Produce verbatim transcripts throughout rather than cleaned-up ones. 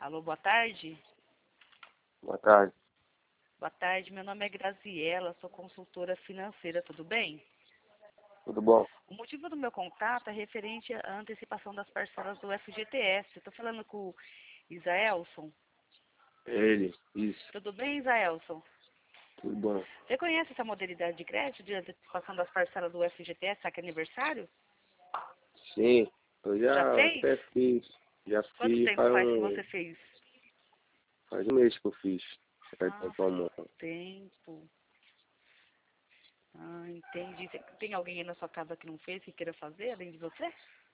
Alô, boa tarde. Boa tarde. Boa tarde, meu nome é Graziela, sou consultora financeira, tudo bem? Tudo bom? O motivo do meu contato é referente à antecipação das parcelas do F G T S. Estou falando com o Isaelson. Ele, isso. Tudo bem, Isaelson? Tudo bom. Você conhece essa modalidade de crédito de antecipação das parcelas do F G T S, saque aniversário? Sim, eu já, Já fez? até fiz. Já Quanto fiz tempo faz faz que um, você fez? faz um mês que eu fiz. Ah, Cartão faz amor. tempo. Ah, entendi. Você- Tem alguém aí na sua casa que não fez, que queira fazer, além de você?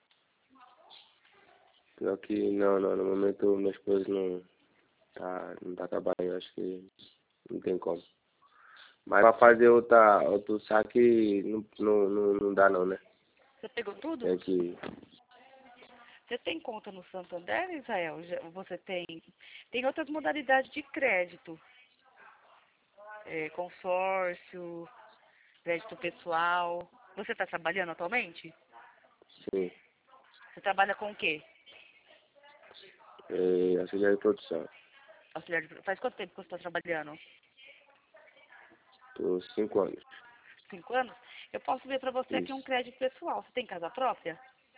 Pior que não, não, no momento minha esposa não tá, não tá trabalhando, acho que não tem como. Mas pra fazer outra, outro saque não, não, não, não dá não, né? Você pegou tudo? Tem que. Você tem conta no Santander, Israel? Já- Você tem... Tem outras modalidades de crédito. É, consórcio, crédito pessoal. Você está trabalhando atualmente? Sim. Você trabalha com o quê? É, auxiliar de produção. Auxiliar de... Faz quanto tempo que você está trabalhando? Tô cinco anos. Cinco anos? Eu posso ver para você aqui um Isso. crédito pessoal. Você tem casa própria?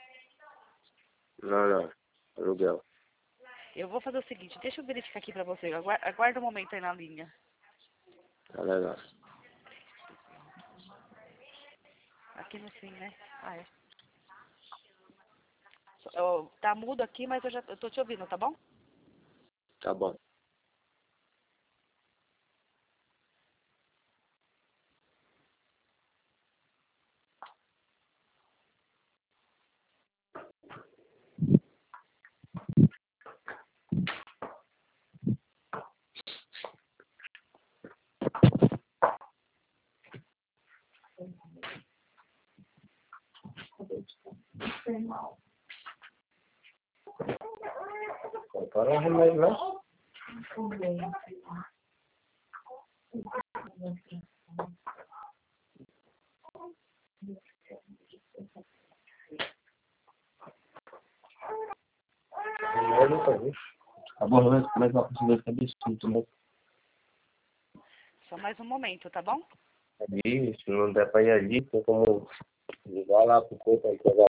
Não, não. Aluguel. Eu vou fazer o seguinte, deixa eu verificar aqui para você. Agua- Aguarda um momento aí na linha. Tá legal. Aqui no fim, né? Ah, é. Ó, tá mudo aqui, mas eu já eu tô te ouvindo, tá bom? Tá bom. Para o remédio, né? Remédio, tá vendo? Acabou, né? Mas uma pessoa fica distinto, né? Só mais um momento, tá bom? E se não der pra ir ali, tem como ligar lá pro corpo aí, pegar